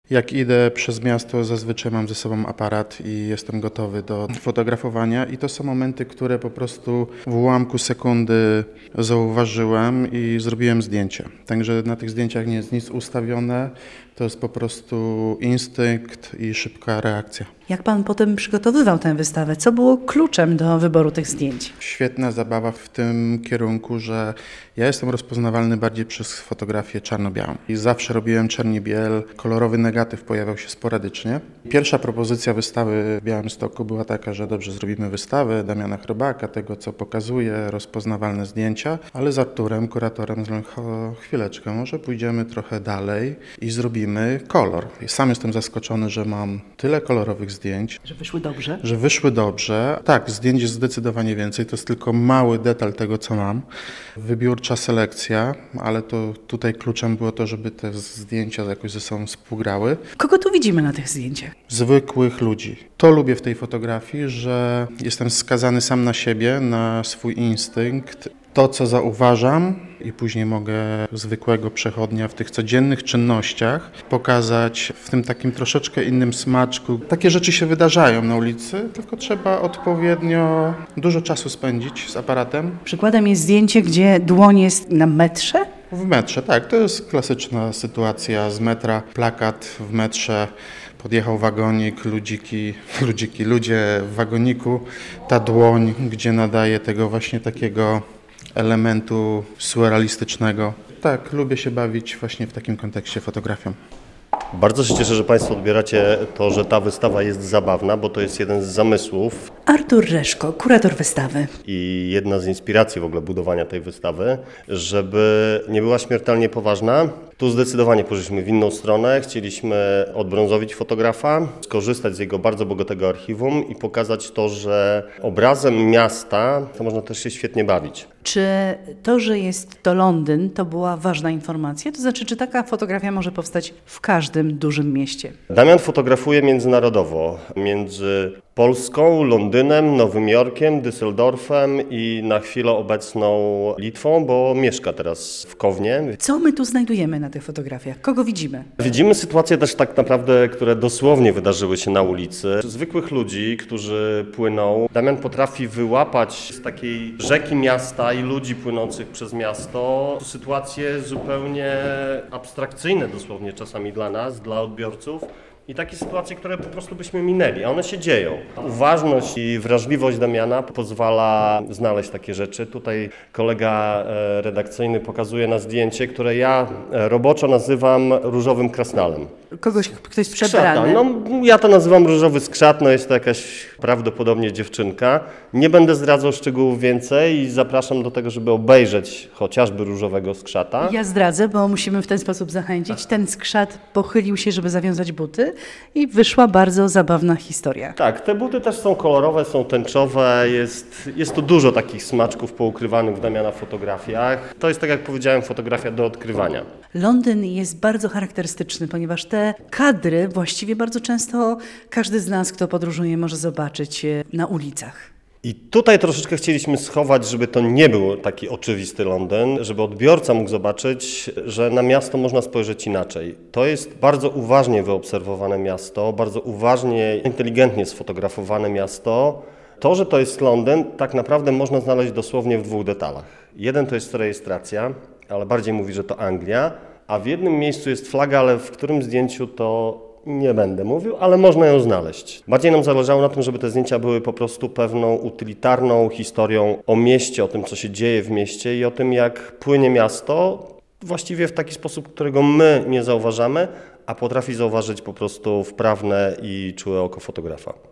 Jak idę przez miasto, zazwyczaj mam ze sobą aparat i jestem gotowy do fotografowania i to są momenty, które po prostu w ułamku sekundy zauważyłem i zrobiłem zdjęcie. Także na tych zdjęciach nie jest nic ustawione, to jest po prostu instynkt i szybka reakcja. Jak pan potem przygotowywał tę wystawę? Co było kluczem do wyboru tych zdjęć? Świetna zabawa w tym kierunku, że ja jestem rozpoznawalny bardziej przez fotografię czarno-białą. I zawsze robiłem czerni-biel, kolorowy negatyw pojawiał się sporadycznie. Pierwsza propozycja wystawy w Białymstoku była taka, że dobrze, zrobimy wystawę Damiana Chrobaka, tego co pokazuje, rozpoznawalne zdjęcia, ale z Arturem, kuratorem, chwileczkę, może pójdziemy trochę dalej i zrobimy kolor. I sam jestem zaskoczony, że mam tyle kolorowych zdjęć. Że wyszły dobrze? Że wyszły dobrze. Tak, zdjęć jest zdecydowanie więcej, to jest tylko mały detal tego, co mam. Wybiórcza selekcja, ale to tutaj kluczem było to, żeby te zdjęcia jakoś ze sobą współgrały. Kogo tu widzimy na tych zdjęciach? Zwykłych ludzi. To lubię w tej fotografii, że jestem skazany sam na siebie, na swój instynkt. To, co zauważam i później mogę zwykłego przechodnia w tych codziennych czynnościach pokazać w tym takim troszeczkę innym smaczku. Takie rzeczy się wydarzają na ulicy, tylko trzeba odpowiednio dużo czasu spędzić z aparatem. Przykładem jest zdjęcie, gdzie dłoń jest na metrze? W metrze, tak. To jest klasyczna sytuacja z metra. Plakat w metrze. Podjechał wagonik, ludzie w wagoniku. Ta dłoń, gdzie nadaje tego właśnie takiego elementu surrealistycznego. Tak, lubię się bawić właśnie w takim kontekście fotografią. Bardzo się cieszę, że Państwo odbieracie to, że ta wystawa jest zabawna, bo to jest jeden z zamysłów Artur Reszko, kurator wystawy. i jedna z inspiracji w ogóle budowania tej wystawy, żeby nie była śmiertelnie poważna. Tu zdecydowanie poszliśmy w inną stronę. Chcieliśmy odbrązowić fotografa, skorzystać z jego bardzo bogatego archiwum i pokazać to, że obrazem miasta to można też się świetnie bawić. Czy to, że jest to Londyn, to była ważna informacja? To znaczy, czy taka fotografia może powstać w każdym dużym mieście? Damian fotografuje międzynarodowo, między Polską, Londynem, Nowym Jorkiem, Düsseldorfem i na chwilę obecną Litwą, bo mieszka teraz w Kownie. Co my tu znajdujemy na tych fotografiach? Kogo widzimy? Widzimy sytuacje też tak naprawdę, które dosłownie wydarzyły się na ulicy. Zwykłych ludzi, którzy płyną. Damian potrafi wyłapać z takiej rzeki miasta i ludzi płynących przez miasto sytuacje zupełnie abstrakcyjne dosłownie czasami dla nas, dla odbiorców. I takie sytuacje, które po prostu byśmy minęli, a one się dzieją. Uważność i wrażliwość Damiana pozwala znaleźć takie rzeczy. Tutaj kolega redakcyjny pokazuje na zdjęcie, które ja roboczo nazywam różowym krasnalem. Ktoś przebrany? No, ja to nazywam różowy skrzat, no jest to jakaś prawdopodobnie dziewczynka. Nie będę zdradzał szczegółów więcej i zapraszam do tego, żeby obejrzeć chociażby różowego skrzata. Ja zdradzę, bo musimy w ten sposób zachęcić. Ten skrzat pochylił się, żeby zawiązać buty i wyszła bardzo zabawna historia. Tak, te buty też są kolorowe, są tęczowe, jest tu dużo takich smaczków poukrywanych w Damiana fotografiach. To jest, tak jak powiedziałem, fotografia do odkrywania. Londyn jest bardzo charakterystyczny, ponieważ te kadry właściwie bardzo często każdy z nas, kto podróżuje, może zobaczyć na ulicach. I tutaj troszeczkę chcieliśmy schować, żeby to nie był taki oczywisty Londyn, żeby odbiorca mógł zobaczyć, że na miasto można spojrzeć inaczej. To jest bardzo uważnie wyobserwowane miasto, bardzo uważnie, inteligentnie sfotografowane miasto. To, że to jest Londyn, tak naprawdę można znaleźć dosłownie w dwóch detalach. Jeden to jest rejestracja, ale bardziej mówi, że to Anglia, a w jednym miejscu jest flaga, ale w którym zdjęciu to nie będę mówił, ale można ją znaleźć. Bardziej nam zależało na tym, żeby te zdjęcia były po prostu pewną utylitarną historią o mieście, o tym, co się dzieje w mieście i o tym, jak płynie miasto, właściwie w taki sposób, którego my nie zauważamy, a potrafi zauważyć po prostu wprawne i czułe oko fotografa.